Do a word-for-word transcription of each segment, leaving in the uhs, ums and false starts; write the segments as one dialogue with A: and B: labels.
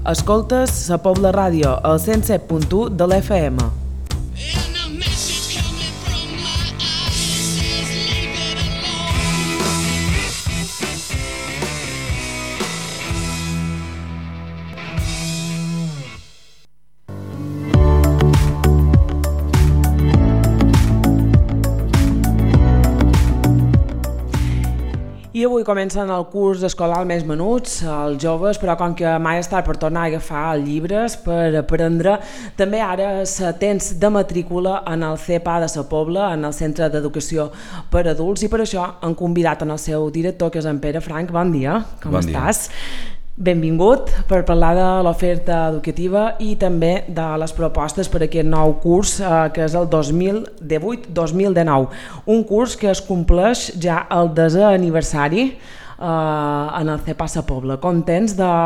A: Escoltes la Pobla Ràdio al cent set punt u de l'F M. I avui comencen el curs escolar més menuts, els joves, però com que mai és tard per tornar a agafar llibres per aprendre, també ara se temps de matrícula en el C E P A de la Pobla, en el Centre d'Educació per Adults, i per això han convidat en el seu director, que és en Pere Frank. Bon dia, com
B: bon
A: estàs?
B: Dia.
A: Benvingut per parlar de l'oferta educativa i també de les propostes per aquest nou curs, eh, que és el dos mil divuit dos mil dinou. Un curs que es compleix ja el desè aniversari eh, en el C E P A de Pobla. Contents de,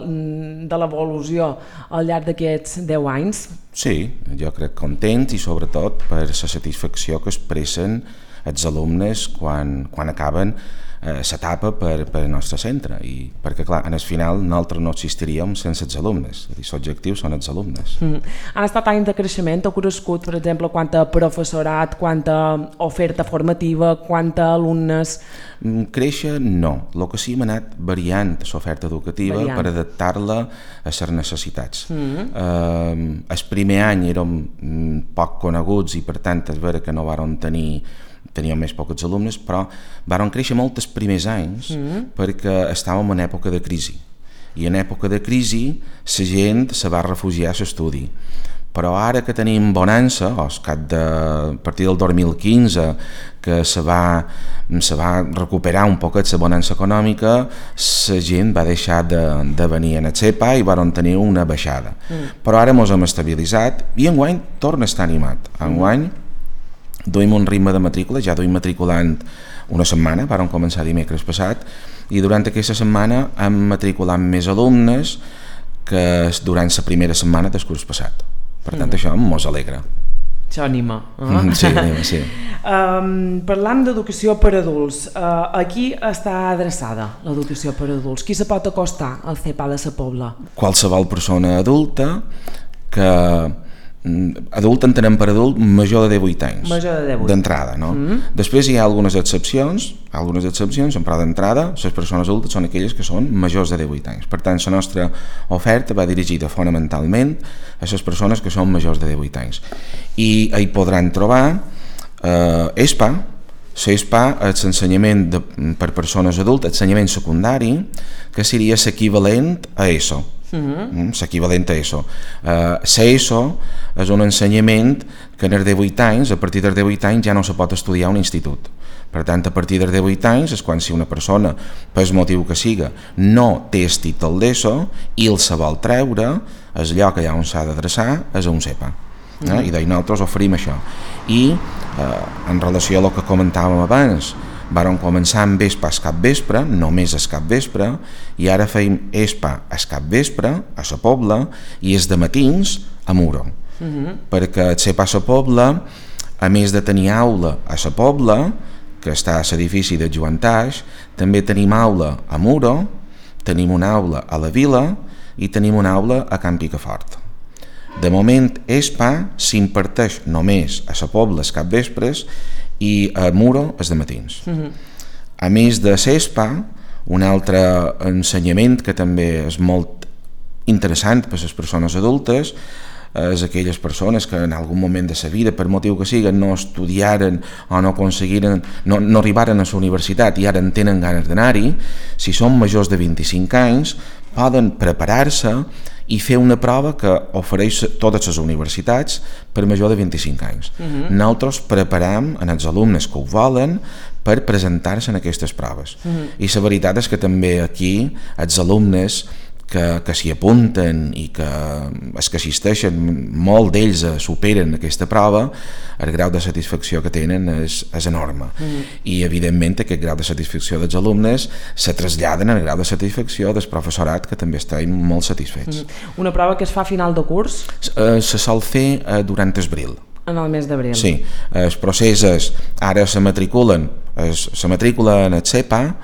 A: de l'evolució al llarg d'aquests deu anys?
B: Sí, jo crec contents i sobretot per la satisfacció que expressen els alumnes quan, quan acaben l'etapa per, per al nostre centre, i perquè clar, en el final nosaltres no existiríem sense els alumnes, l'objectiu són els alumnes.
A: Mm. Han estat anys de creixement, ha crescut, per exemple, quanta professorat, quanta oferta formativa, quanta alumnes?
B: Créixer no, el que sí hem anat variant l'oferta educativa variant. Per adaptar-la a les necessitats. Mm. Eh, el primer any érem poc coneguts i per tant és vera que no vàrem tenir teníem més pocs alumnes, però varen créixer molt els primers anys mm. perquè estàvem en època de crisi, i en època de crisi la gent se va refugiar a l'estudi. Però ara que tenim bonança, o cap de, a partir del dos mil quinze, que se va, se va recuperar un poquet la bonança econòmica, la gent va deixar de, de venir en el C E P A i van tenir una baixada. Mm. Però ara ens hem estabilitzat i enguany torna a estar animat. Enguany mm. duim un ritme de matrícula, ja duim matriculant una setmana, vàrem començar dimecres passat, i durant aquesta setmana hem matriculat més alumnes que durant la primera setmana del curs passat. Per tant, mm. això mos alegra.
A: Això anima. Eh?
B: Mm, sí, anima, sí.
A: Um, parlant d'educació per adults, uh, a qui està adreçada l'educació per adults? Qui se pot acostar al C E P A de la Pobla?
B: Qualsevol persona adulta que... adult entenem per adult major de divuit anys,
A: major de divuit
B: d'entrada, no? Mm-hmm. Després hi ha algunes excepcions, algunes excepcions, però d'entrada les persones adultes són aquelles que són majors de divuit anys. Per tant, la nostra oferta va dirigida fonamentalment a les persones que són majors de divuit anys. I hi podran trobar eh, E S P A. L'E S P A és l'ensenyament de, per persones adultes, ensenyament secundari, que seria l'equivalent a ESO. Uh-huh. S'equivalent a ESO. Uh, l'ESO és un ensenyament que en els divuit anys, a partir dels divuit anys ja no se pot estudiar a un institut. Per tant, a partir dels divuit anys és quan si una persona, per el motiu que siga, no té el títol d'ESO i el se vol treure, el lloc allà on s'ha d'adreçar és a un C E P A. Uh-huh. eh? I d'ahir nosaltres oferim això. I uh, en relació a el que comentàvem abans, vàrem començar amb E S P A el capvespre, només el capvespre, i ara feim E S P A el capvespre a la Pobla i és de matins a Muro. Uh-huh. Perquè el C E P A a la Pobla, a més de tenir aula a la Pobla, que està a l'edifici de Joan Taix, també tenim aula a Muro, tenim una aula a la Vila i tenim una aula a Can Picafort. De moment, E S P A s'imparteix només a la Pobla els capvespres i a Muro és de matins. Uh-huh. A més de l'E S P A, un altre ensenyament que també és molt interessant per a les persones adultes és aquelles persones que en algun moment de la vida, per motiu que sigui, no estudiaren o no aconseguiren, no, no arribaren a la universitat i ara en tenen ganes d'anar-hi. Si són majors de vint-i-cinc anys, poden preparar-se i fer una prova que ofereix totes les universitats per major de vint-i-cinc anys. Uh-huh. Nosaltres preparam en els alumnes que ho volen per presentar-se en aquestes proves. Uh-huh. I la veritat és que també aquí els alumnes que, que s'hi apunten i que els que assisteixen, molt d'ells superen aquesta prova, el grau de satisfacció que tenen és, és enorme. Mm. I evidentment aquest grau de satisfacció dels alumnes se traslladen al grau de satisfacció del professorat, que també estem molt satisfets.
A: Mm. Una prova que es fa a final de curs?
B: Eh, se sol fer eh, durant abril.
A: En el mes d'abril.
B: Sí, els processos ara se matriculen, es, se matricula en el C E P A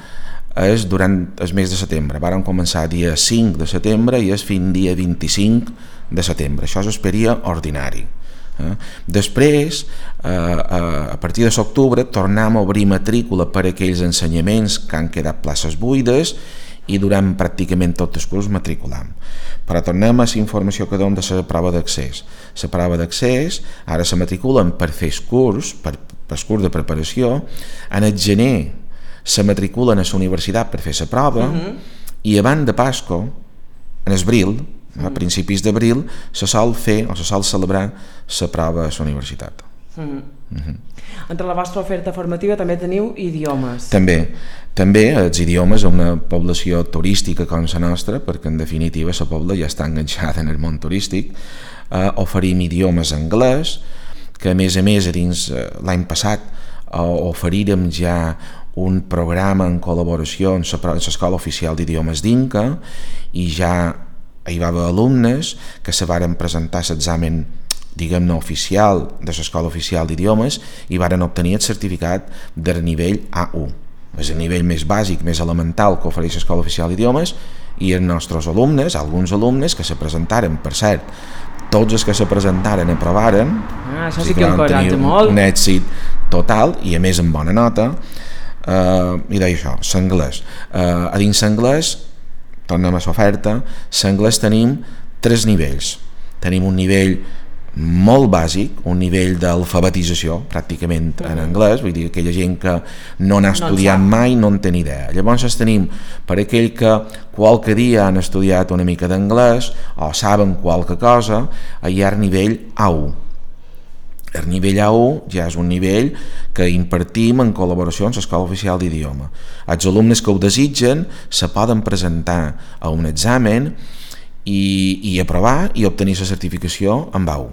B: és durant el mes de setembre. Varen començar dia cinc de setembre i és fins dia vint-i-cinc de setembre. Això és el període ordinari. Eh? Després, eh, a partir de l'octubre, tornem a obrir matrícula per a aquells ensenyaments que han quedat places buides i durant pràcticament tot el curs matriculam. Però tornem a la informació que donem de la prova d'accés. La prova d'accés, ara se matriculen per fer el curs, per, per el curs de preparació, en el gener se matriculen a la universitat per fer la prova, uh-huh. i abans de Pasco, en abril, uh-huh. a principis d'abril, se sol fer o se sol celebrar la prova a la universitat.
A: Uh-huh. Uh-huh. Entre la vostra oferta formativa també teniu idiomes.
B: També, també els idiomes a una població turística com la nostra, perquè en definitiva la pobla ja està enganxada en el món turístic. Eh, oferim idiomes anglès, que a més a més a dins eh, l'any passat eh, oferirem ja un programa en col·laboració amb l'Escola Oficial d'Idiomes d'Inca, i ja hi va haver alumnes que se varen presentar l'examen, diguem-ne, oficial de l'Escola Oficial d'Idiomes i varen obtenir el certificat del nivell A u. És el nivell més bàsic, més elemental que ofereix l'Escola Oficial d'Idiomes, i els nostres alumnes, alguns alumnes que se presentaren, per cert, tots els que se presentaren aprovaren,
A: ah, això sí que encoratja molt,
B: un èxit total i a més amb bona nota. Uh, i deia això, l'anglès. Uh, a dins l'anglès, tornem a l'oferta, l'anglès tenim tres nivells. Tenim un nivell molt bàsic, un nivell d'alfabetització pràcticament mm. en anglès, vull dir, aquella gent que no n'ha estudiat no mai no en té ni idea. Llavors tenim per aquell que qualque dia han estudiat una mica d'anglès o saben qualque cosa, hi ha el nivell A u. El nivell A u ja és un nivell que impartim en col·laboració amb l'Escola Oficial d'Idioma. Els alumnes que ho desitgen se poden presentar a un examen i, i aprovar i obtenir la certificació amb A u.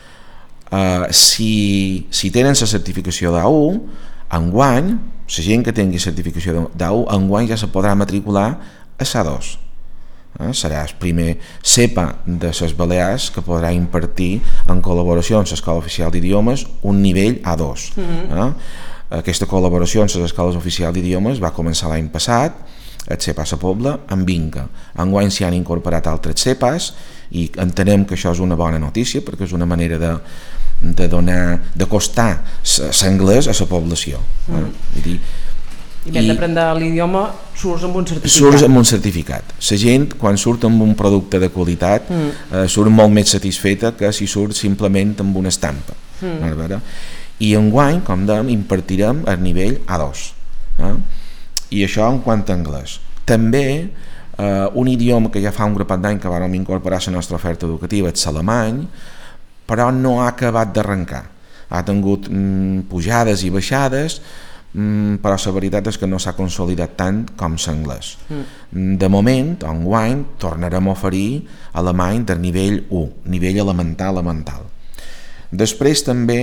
B: Uh, si, si tenen la certificació d'A u, enguany, la gent que tingui certificació d'A u, enguany ja se podrà matricular a l'A dos. Eh, serà el primer cepa de les Balears que podrà impartir en col·laboració amb l'Escola Oficial d'Idiomes un nivell A dos. Mm-hmm. eh? Aquesta col·laboració amb les escoles oficials d'idiomes va començar l'any passat, el CEPA a la Pobla, amb Inca. Enguany s'hi han incorporat altres CEPAs i entenem que això és una bona notícia perquè és una manera de, de donar, d'acostar l'anglès a la població. Mm. Eh? Vull dir,
A: I mentre d'aprendre l'idioma surts amb un certificat.
B: Surts amb un certificat. La gent, quan surt amb un producte de qualitat, mm. eh, surt molt més satisfeta que si surt simplement amb una estampa. Mm. I enguany, com dèiem, impartirem el nivell A dos. Eh? I això en quant a anglès. També eh, un idioma que ja fa un grapat d'any que vam incorporar a la nostra oferta educativa és l'alemany, però no ha acabat d'arrencar. Ha tingut mm, pujades i baixades, Mm, però la veritat és que no s'ha consolidat tant com l'anglès. Mm. De moment, enguany, tornarem a oferir alemany del nivell u, nivell elemental elemental. Després també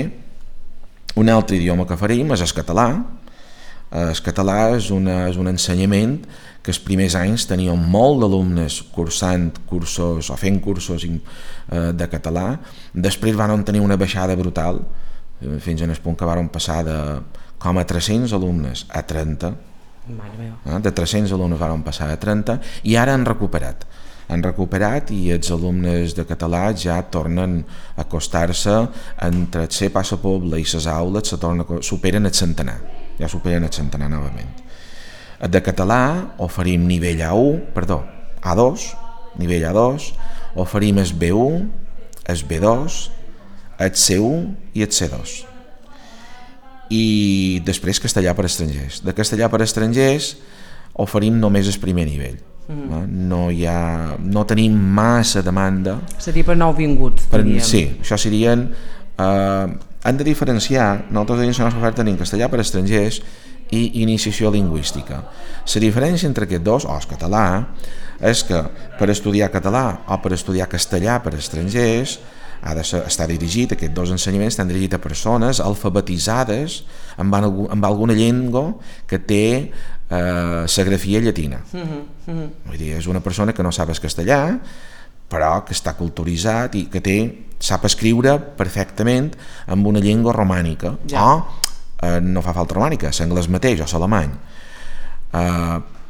B: un altre idioma que oferim és el català. El català és, una, és un ensenyament que els primers anys teníem molt d'alumnes cursant cursos o fent cursos eh, de català. Després van tenir una baixada brutal, fins en el punt que van passar de com a tres-cents alumnes a trenta, eh? de tres-cents alumnes van passar a trenta, i ara han recuperat. Han recuperat i els alumnes de català ja tornen a acostar-se entre el CEPA a la Pobla i les aules, se torna, superen el centenar, ja superen el centenar novament. De català oferim nivell A u, perdó, A dos, nivell A dos, oferim el B u, el B dos, el C u i el C dos. I després castellà per estrangers. De castellà per estrangers oferim només el primer nivell. Mm. No, hi ha, no tenim massa demanda.
A: Seria per nouvinguts, diríem.
B: Sí, això serien... Eh, han de diferenciar, nosaltres dins la nostra oferta tenim castellà per estrangers i iniciació lingüística. La diferència entre aquests dos, o el català, és que per estudiar català o per estudiar castellà per estrangers ha d'estar dirigit, aquests dos ensenyaments estan dirigits a persones alfabetitzades amb, amb alguna llengua que té eh, la grafia llatina. Mm-hmm, mm-hmm. Vull dir, és una persona que no sap el castellà, però que està culturitzat i que té, sap escriure perfectament amb una llengua romànica, ja. o eh, no fa falta romànica, l'anglès mateix o l'alemany. Eh,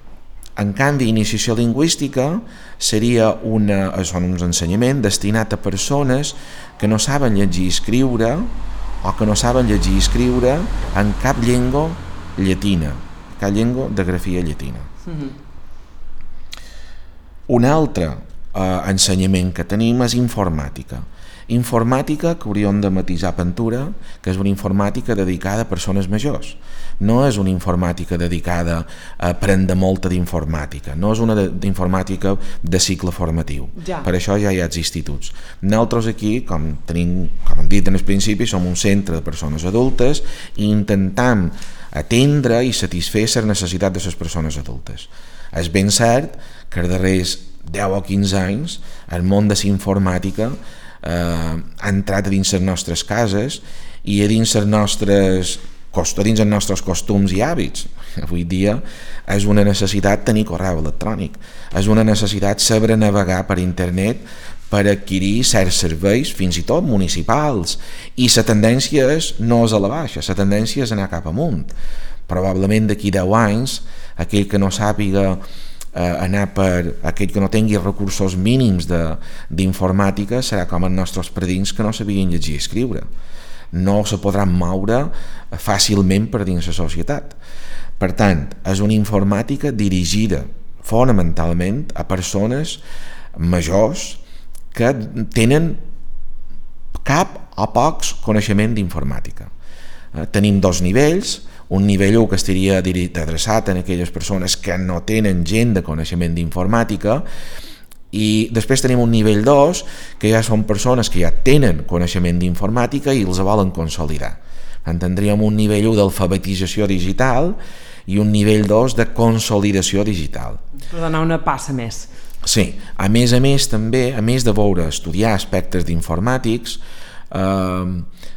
B: En canvi, iniciació lingüística seria una, són uns ensenyaments destinats a persones que no saben llegir i escriure o que no saben llegir i escriure en cap llengua llatina, cap llengua de grafia llatina. Mm-hmm. Un altre eh, ensenyament que tenim és informàtica. Informàtica que hauríem de matisar pintura, que és una informàtica dedicada a persones majors. No és una informàtica dedicada a aprendre molta d'informàtica, no és una d'informàtica de cicle formatiu. Ja. Per això ja hi ha els instituts. Nosaltres aquí, com, tenim, com hem dit en el principi, som un centre de persones adultes i intentem atendre i satisfer les necessitats de les persones adultes. És ben cert que els darrers deu o quinze anys el món de la informàtica eh, ha entrat a dins les nostres cases i a dins les nostres a dins els nostres costums i hàbits. Avui dia és una necessitat tenir correu electrònic, és una necessitat saber navegar per internet per adquirir certs serveis, fins i tot municipals, i la tendència és no és a la baixa, la tendència és anar cap amunt. Probablement d'aquí deu anys aquell que no sàpiga eh, anar per aquell que no tingui recursos mínims d'informàtica serà com els nostres predins que no sabien llegir i escriure. No se podran moure fàcilment per dins la societat. Per tant, és una informàtica dirigida fonamentalment a persones majors que tenen cap o pocs coneixement d'informàtica. Eh, tenim dos nivells, un nivell u que estaria adreçat a aquelles persones que no tenen gent de coneixement d'informàtica, i després tenim un nivell dos que ja són persones que ja tenen coneixement d'informàtica i els volen consolidar. Entendríem un nivell u d'alfabetització digital i un nivell dos de consolidació digital.
A: Per donar una passa més.
B: Sí, a més a més també, a més de veure estudiar aspectes d'informàtics, eh,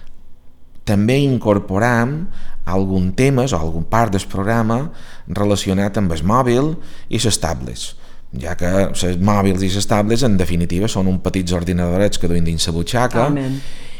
B: també incorporam algun temes o algun part del programa relacionat amb el mòbil i les tablets, ja que els mòbils i les tablets en definitiva són uns petits ordinadorets que duim dins la butxaca. Amen.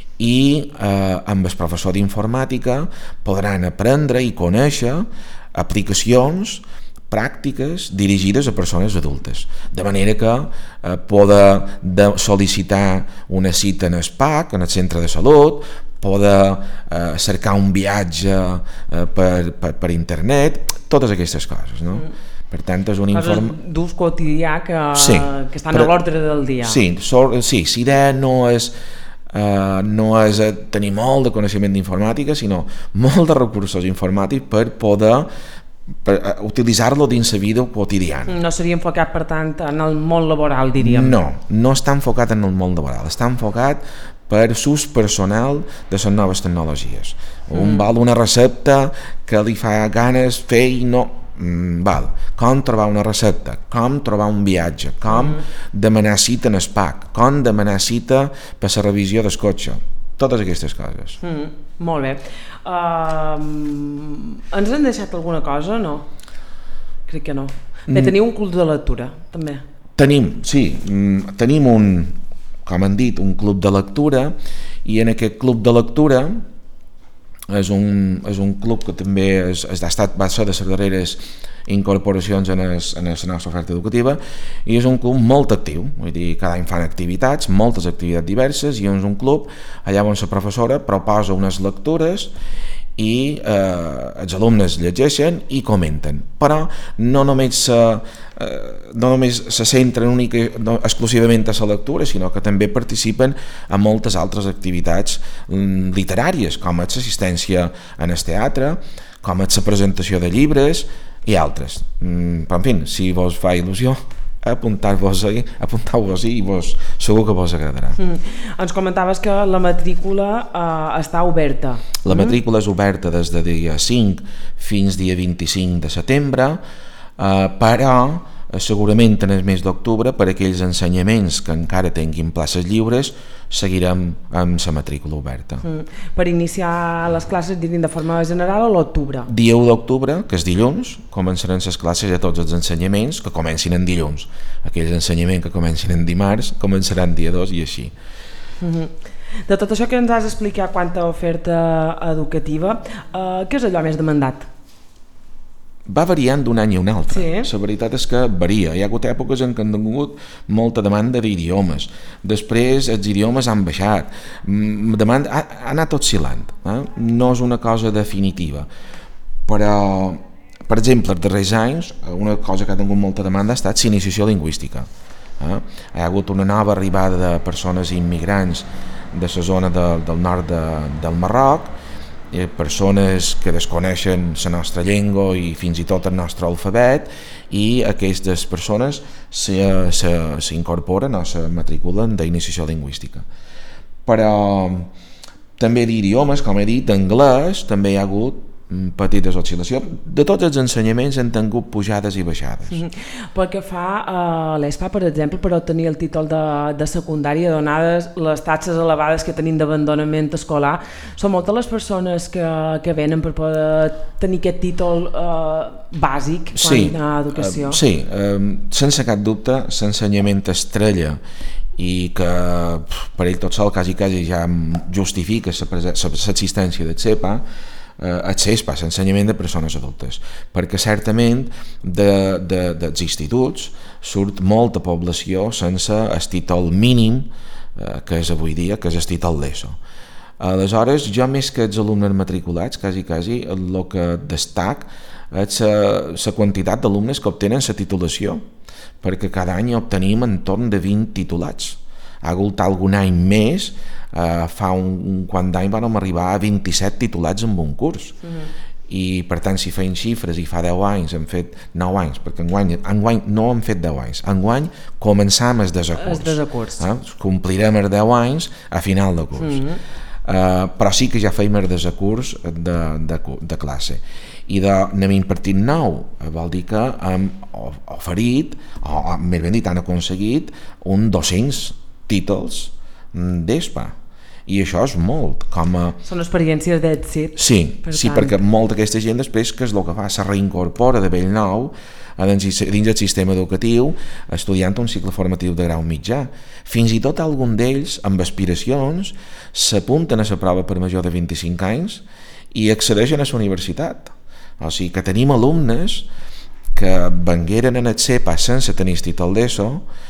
B: I eh, amb el professor d'informàtica podran aprendre i conèixer aplicacions pràctiques dirigides a persones adultes, de manera que eh, poder de sol·licitar una cita en el P A C, en el centre de salut, poder eh, cercar un viatge eh, per, per, per internet, totes aquestes coses, no? Mm. Per tant, és un informe...
A: d'ús quotidià que,
B: sí,
A: que estan però, a l'ordre del dia.
B: Sí, so, sí, la idea no és, eh, no és tenir molt de coneixement d'informàtica, sinó molt de recursos informàtics per poder per utilitzar-lo dins la vida quotidiana.
A: No seria enfocat, per tant, en el món laboral, diríem?
B: No, no està enfocat en el món laboral, està enfocat per ús personal de les noves tecnologies. Un mm. val una recepta que li fa ganes fer i no... Mm, val. Com trobar una recepta, com trobar un viatge, com mm. demanar cita en el P A C, com demanar cita per la revisió del cotxe, totes aquestes coses.
A: Mm, molt bé. Uh, ens han deixat alguna cosa? No? Crec que no. Bé, mm. teniu un club de lectura, també.
B: Tenim, sí, mm, tenim un, com han dit, un club de lectura, i en aquest club de lectura és un, és un club que també és, és, ha estat, va ser de les darreres incorporacions en, es, en la nostra oferta educativa, i és un club molt actiu, vull dir, cada any fan activitats, moltes activitats diverses, i és un club allà on la professora proposa unes lectures i eh, els alumnes llegeixen i comenten, però no només se, eh, no només se centren única, no, exclusivament a la lectura, sinó que també participen en moltes altres activitats mm, literàries, com és l'assistència en el teatre, com és la presentació de llibres i altres. Mm, però en fi, si vos fa il·lusió, apuntar-vos-hi, apuntar-vos-hi i vos, segur que vos agradarà. Mm.
A: Ens comentaves que la matrícula eh, està oberta.
B: La matrícula mm. és oberta des de dia cinc fins dia vint-i-cinc de setembre, eh, però segurament en el mes d'octubre, per aquells ensenyaments que encara tinguin places lliures, seguirem amb la matrícula oberta. Mm.
A: Per iniciar les classes, diríem, de forma general, a l'octubre?
B: Dia u d'octubre, que és dilluns, començaran les classes a tots els ensenyaments que comencin en dilluns. Aquells ensenyaments que comencin en dimarts començaran dia dos i així.
A: Mm-hmm. De tot això que ens has explicat quant a oferta educativa, eh, què és allò més demandat?
B: va variant d'un any a un altre.
A: Sí.
B: La veritat és que varia. Hi ha hagut èpoques en què han tingut molta demanda d'idiomes. Després els idiomes han baixat. Demanda, ha, ha anat oscil·lant. Eh? No és una cosa definitiva. Però, per exemple, els darrers anys, una cosa que ha tingut molta demanda ha estat l'iniciació lingüística. Eh? Hi ha hagut una nova arribada de persones immigrants de la zona de, del nord de, del Marroc, persones que desconeixen la nostra llengua i fins i tot el nostre alfabet, i aquestes persones s'incorporen o se matriculen d'iniciació lingüística. Però també d'idiomes, com he dit, d'anglès també hi ha hagut petites oscil·lacions. De tots els ensenyaments han tingut pujades i baixades.
A: Mm-hmm. Pel que fa a l'E S P A, per exemple, per obtenir el títol de, de secundària, donades les taxes elevades que tenim d'abandonament escolar, són moltes les persones que, que venen per poder tenir aquest títol eh, bàsic quan
B: sí,
A: a educació.
B: Uh, sí, uh, sense cap dubte, l'ensenyament estrella i que per ell tot sol quasi, quasi ja justifica l'existència del C E P A, accés a l'ensenyament de persones adultes, perquè certament de, de, dels instituts surt molta població sense el títol mínim eh, que és avui dia, que és el títol d'ESO. Aleshores, jo més que els alumnes matriculats, quasi, quasi, el que destac és la quantitat d'alumnes que obtenen la titulació, perquè cada any obtenim entorn de vint titulats. Ha hagut algun any més, eh, fa un, un quant d'any vam arribar a vint-i-set titulats en un curs. Mm-hmm. I per tant, si feien xifres i fa deu anys hem fet nou anys, perquè enguany, enguany no hem fet deu anys, enguany començam el desacurs.
A: El desacurs.
B: Eh? Complirem els deu anys a final de curs. Mm-hmm. eh, però sí que ja feim el desacurs de, de, de classe. I n'hem impartit nou, vol dir que hem oferit, o més ben dit, han aconseguit un dos-cents títols d'E S P A, i això és molt com a...
A: Són experiències d'èxit.
B: Sí, per sí perquè molta d'aquesta gent després que és el que fa, se reincorpora de bell nou dins el sistema educatiu estudiant un cicle formatiu de grau mitjà. Fins i tot algun d'ells amb aspiracions s'apunten a la prova per major de vint-i-cinc anys i accedeixen a la universitat. O sigui que tenim alumnes que vengueren en el C E P A sense tenir títol d'ESO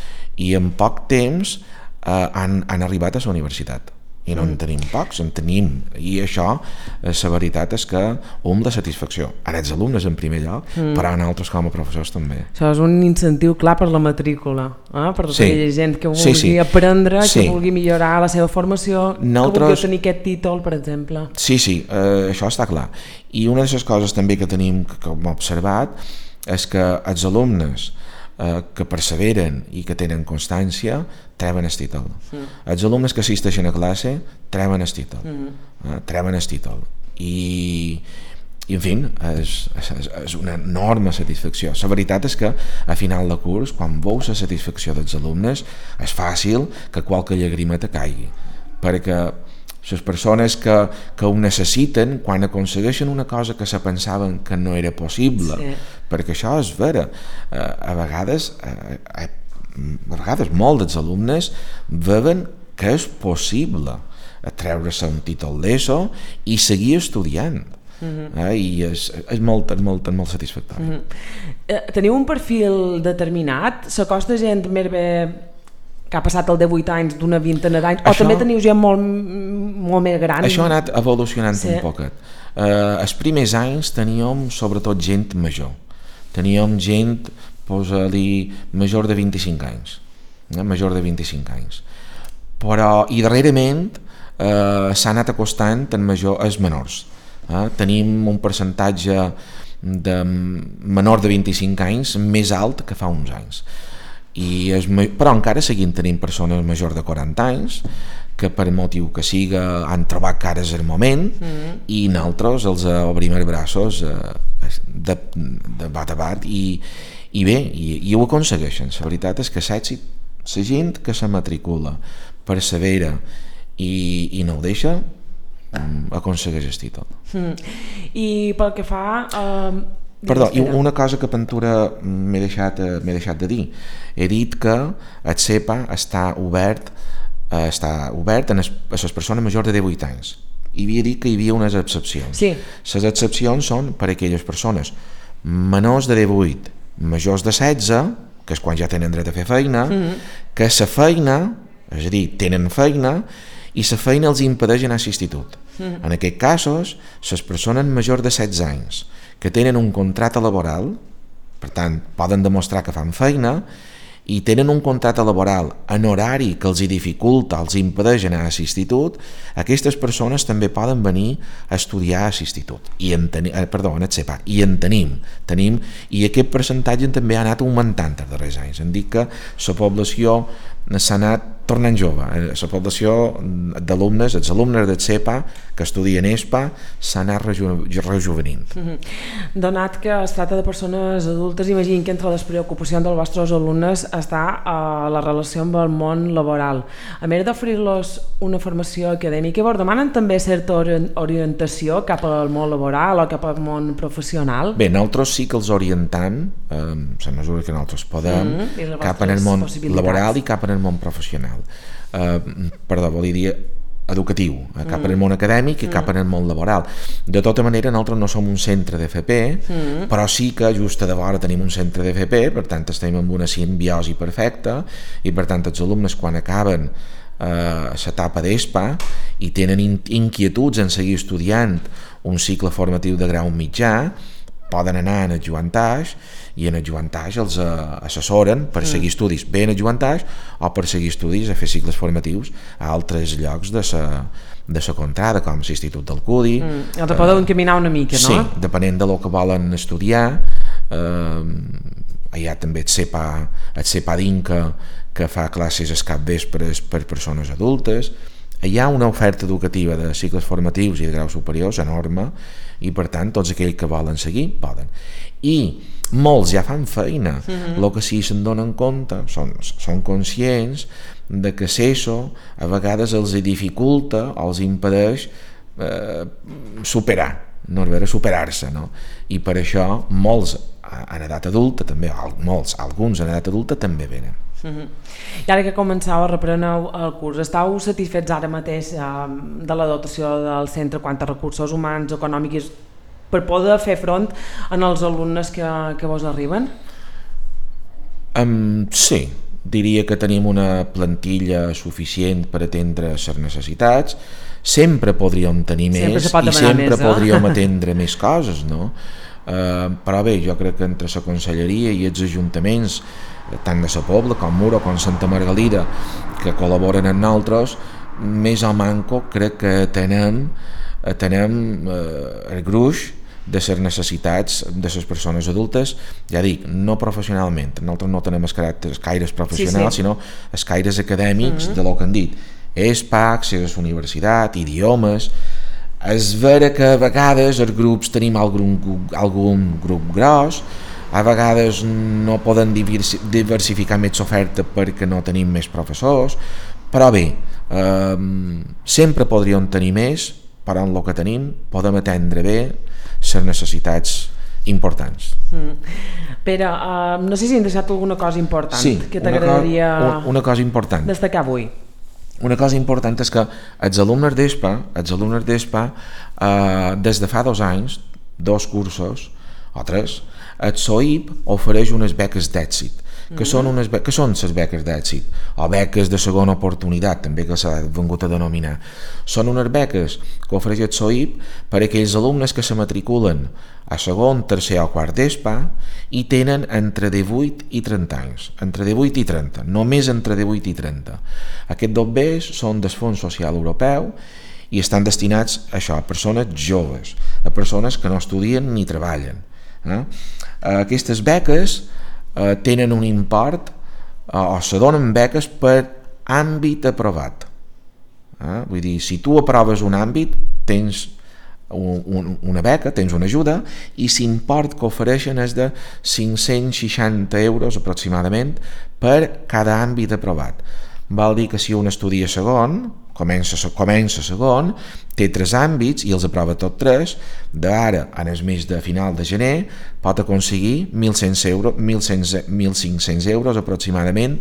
B: i en poc temps eh, han, han arribat a la universitat. I no en tenim pocs, en tenim, i això, la veritat és que hom de satisfacció, en els alumnes en primer lloc, mm. però en altres com a professors també.
A: Això és un incentiu clar per la matrícula, eh? Per tota sí. aquella gent que vulgui sí, sí. aprendre,
B: sí.
A: que vulgui millorar la seva formació, Nosaltres... que vulgui tenir aquest títol, per exemple.
B: Sí, sí, eh, això està clar. I una de les coses també que tenim, que, que hem observat, és que els alumnes eh, que perseveren i que tenen constància treuen el títol. Mm. Els alumnes que assisteixen a classe treuen el títol. Mm. Eh, treuen el títol. I, i en fi, és, és, és una enorme satisfacció. La veritat és que a final de curs, quan veus la satisfacció dels alumnes, és fàcil que qualque llagrima te caigui, perquè les persones que, que ho necessiten, quan aconsegueixen una cosa que se pensaven que no era possible, sí. perquè això és vera, eh, a vegades eh, a vegades molts dels alumnes veuen que és possible treure-se un títol d'ESO i seguir estudiant. Mm-hmm. eh, i és, és, molt, és, molt, és molt satisfactori.
A: Mm-hmm. eh, Teniu un perfil determinat? S'acosta gent més bé que ha passat el divuit anys d'una vintena d'anys, o també teniu gent molt, molt més gran?
B: Això ha anat evolucionant sí. un poquet. Eh, els primers anys teníem sobretot gent major. Teníem gent, posa-li, major de vint-i-cinc anys. Eh, major de vint-i-cinc anys. Però, i darrerament, eh, s'ha anat acostant en major, els menors. Eh, tenim un percentatge de menor de vint-i-cinc anys més alt que fa uns anys. I és, però encara seguim tenint persones majors de quaranta anys que per motiu que siga han trobat cares al moment mm. i nosaltres els obrim els braços eh, de, de bat a bat i, i bé, i, i ho aconsegueixen. La veritat és que l'èxit, la gent que se matricula, persevera i, i no ho deixa, aconsegueix el títol.
A: Mm. I pel que fa... Uh...
B: Perdó, i una cosa que Pentura m'he deixat, m'he deixat de dir. He dit que el C E P A està obert, eh, està obert a les persones majors de divuit anys. I havia dit que hi havia unes excepcions.
A: Sí.
B: Les excepcions són per a aquelles persones menors de divuit, majors de setze, que és quan ja tenen dret a fer feina, mm-hmm. que la feina, és a dir, tenen feina, i la feina els impedeix anar a l'institut. Mm-hmm. En aquests casos, les persones majors de setze anys, que tenen un contracte laboral, per tant, poden demostrar que fan feina, i tenen un contracte laboral en horari que els hi dificulta, els impedeix anar a l'institut, aquestes persones també poden venir a estudiar a l'institut i en teni, eh, perdó, en el C E P A, i en tenim, tenim i aquest percentatge també ha anat augmentant els darrers anys. Em dic que la població s'ha anat tornant jove, la població d'alumnes, els alumnes del C E P A que estudien E S P A s'ha anat reju rejuvenint.
A: Mm-hmm. Donat que es tracta de persones adultes, imagino que entre les preocupacions dels vostres alumnes està a la relació amb el món laboral. A més d'oferir-los una formació acadèmica, vos demanen també certa orientació cap al món laboral o cap al món professional?
B: Bé, nosaltres sí que els orientam, eh, a mesura que nosaltres podem, mm-hmm. cap en el món laboral i cap en el món professional. Uh, perdó, volia dir educatiu, eh, cap mm. en el món acadèmic i mm. cap en el món laboral. De tota manera, nosaltres no som un centre d'F P, mm. però sí que just a de vora tenim un centre d'F P, per tant estem en una simbiosi perfecta i per tant els alumnes quan acaben eh, l'etapa d'E S P A i tenen in inquietuds en seguir estudiant un cicle formatiu de grau mitjà, poden anar en el Joantage i en el Joantage els uh, assessoren per mm. seguir estudis bé en el Joantage o per seguir estudis a fer cicles formatius a altres llocs de sa, de sa contrada, com l'Institut del C U D I.
A: Mm. Els podeu encaminar una mica, no?
B: Sí, depenent de lo que volen estudiar. Eh, hi ha també el C E P A, el C E P A d'Inca, que fa classes als capvespres per persones adultes. Hi ha una oferta educativa de cicles formatius i de graus superiors enorme i per tant tots aquells que volen seguir poden. I molts ja fan feina, el mm-hmm. que sí se'n donen compte, són, són conscients de que l'ESO a vegades els dificulta o els impedeix eh, superar, no és superar-se, no? I per això molts en edat adulta també, molts, alguns en edat adulta també venen.
A: Uh-huh. I ara que començau a repreneu el curs, estàu satisfets ara mateix eh, de la dotació del centre quant a recursos humans, econòmics, per poder fer front en els alumnes que, que vos arriben?
B: Um, sí, diria que tenim una plantilla suficient per atendre les necessitats. Sempre podríem tenir
A: sempre
B: més i sempre més, podríem atendre més coses, no? Uh, però bé, jo crec que entre la conselleria i els ajuntaments, tant de la Pobla com Muro com Santa Margalida, que col·laboren amb nosaltres, més o manco crec que tenem, tenem uh, el gruix de les necessitats de les persones adultes, ja dic, no professionalment, nosaltres no tenem els caràcters caires professionals, sí, sí. sinó els caires acadèmics mm-hmm. de lo que han dit, E S P A, accés a la universitat, idiomes. És vera que a vegades els grups tenim algun, algun grup gros, a vegades no poden diversificar més l'oferta perquè no tenim més professors, però bé, eh, sempre podríem tenir més, però en el que tenim podem atendre bé les necessitats importants.
A: Mm. Pere, uh, no sé si hem deixat alguna cosa important
B: sí,
A: que t'agradaria
B: co una cosa important.
A: destacar avui.
B: Una cosa important és que els alumnes d'E S P A, els alumnes d'E S P A eh, des de fa dos anys, dos cursos o tres, el S O I P ofereix unes beques d'èxit. Que són, unes que són les beques d'èxit o beques de segona oportunitat, també que s'ha vengut a denominar. Són unes beques que ofereix el S O I P per a aquells alumnes que se matriculen a segon, tercer o quart d'E S P A i tenen entre divuit i trenta anys, entre divuit i trenta, només entre divuit i trenta. Aquests dos bes són del Fons Social Europeu i estan destinats a això, a persones joves, a persones que no estudien ni treballen. Eh? Aquestes beques Uh, tenen un import uh, o se donen beques per àmbit aprovat. Uh, vull dir, si tu aproves un àmbit, tens un, un, una beca, tens una ajuda, i l'import que ofereixen és de cinc-cents seixanta euros aproximadament per cada àmbit aprovat. Vol dir que si un estudia segon, comença, comença segon, té tres àmbits i els aprova tots tres, d'ara en el mes de final de gener pot aconseguir mil cinc-cents euros aproximadament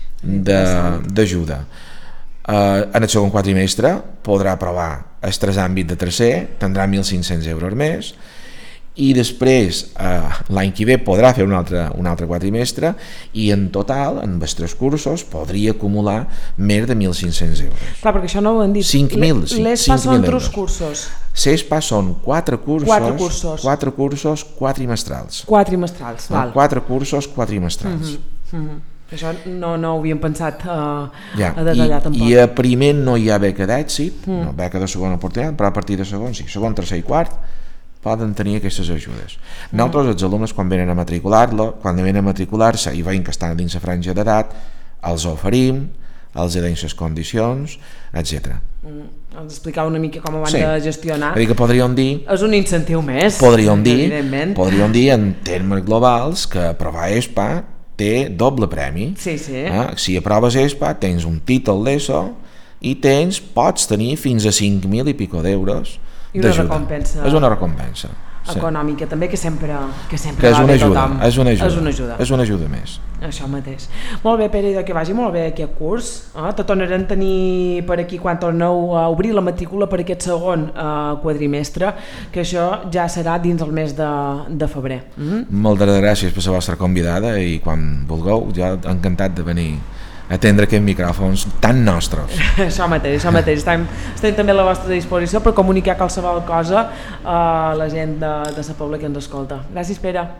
B: d'ajuda. Uh, en el segon quadrimestre podrà aprovar els tres àmbits de tercer, tindrà mil cinc-cents euros més, i després eh, l'any que ve podrà fer un altre, un altre quadrimestre i en total, en els tres cursos, podria acumular més de mil cinc-cents euros.
A: Clar, perquè això no ho han dit.
B: cinc mil
A: L'E S P A són tres cursos.
B: L'E S P A són quatre cursos,
A: quatre cursos,
B: quatre cursos quadrimestrals.
A: Quadrimestrals, val.
B: Quatre cursos quadrimestrals.
A: Uh -huh, uh -huh. Això no, no ho havíem pensat uh,
B: ja,
A: a detallar
B: i,
A: tampoc.
B: I a primer no hi ha beca d'èxit, mm. no, beca de segona oportunitat, però a partir de segon sí, segon, tercer i quart poden tenir aquestes ajudes. Nosaltres, els alumnes, quan venen a matricular-lo, quan venen a matricular-se i veiem que estan dins la franja d'edat, els oferim, els deim les condicions, etcètera.
A: Mm. Ens explicava una mica com ho van
B: sí.
A: de gestionar.
B: És a dir, que podríem dir...
A: És un incentiu més,
B: podríem dir,
A: evidentment.
B: Podríem dir, en termes globals, que aprovar E S P A té doble premi.
A: Sí, sí.
B: Eh? Si aproves E S P A, tens un títol d'ESO i tens, pots tenir fins a cinc mil i pico d'euros
A: I una recompensa.
B: És una recompensa.
A: Econòmica, sí. També, que sempre, que sempre
B: que és
A: va
B: una
A: bé
B: ajuda,
A: tothom.
B: És una ajuda.
A: És una ajuda.
B: És una ajuda més.
A: Això mateix. Molt bé, Pere, que vagi molt bé aquest curs. Eh? Te tornarem a tenir per aquí quan torneu a obrir la matrícula per aquest segon eh, quadrimestre, que això ja serà dins el mes de, de febrer. Mm-hmm.
B: Moltes gràcies per la vostra convidada i quan vulgueu, ja encantat de venir a atendre aquests micròfons tan nostres.
A: Això mateix, això mateix. Estem, estem també a la vostra disposició per comunicar qualsevol cosa a la gent de, de la Pobla que ens escolta. Gràcies, Pere.